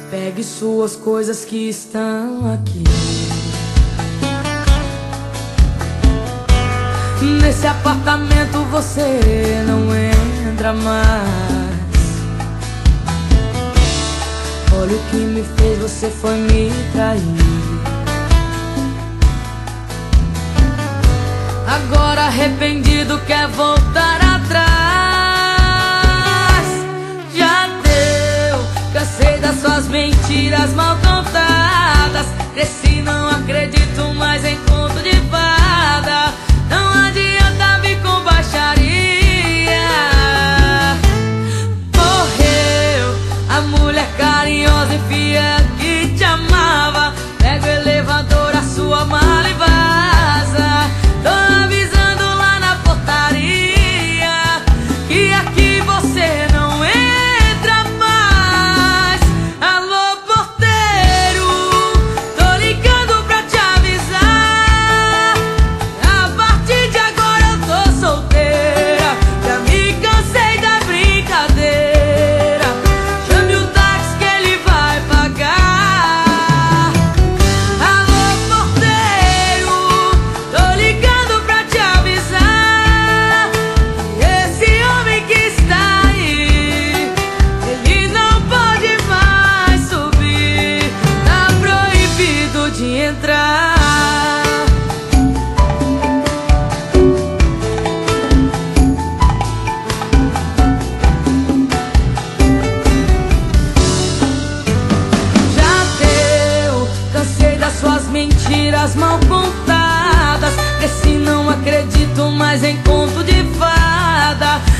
Pegue suas coisas que estão aqui. Nesse apartamento você não entra mais. Olha o que me fez, você foi me trair. Agora arrependido quer voltar atrás. Já deu, cansei das suas mentiras mal contadas. Cresci, não acredito mais em conto de fada. Não adianta vir com baixaria. Morreu a mulher carinhosa e fiel que te amava. Pega o elevador, a sua mala e vaza. Tô avisando lá na portaria que aqui você não entra mais. Alô, porteiro, tô ligando pra te avisar. A partir de agora eu tô solteira, já me cansei da brincadeira. Chame o táxi que ele vai pagar. Alô, porteiro, tô ligando pra te avisar que esse homem que está aí, ele não pode mais subir. Tá proibido de entrar. Já deu, cansei das suas mentiras mal contadas. Cresci, não acredito mais em conto de fada.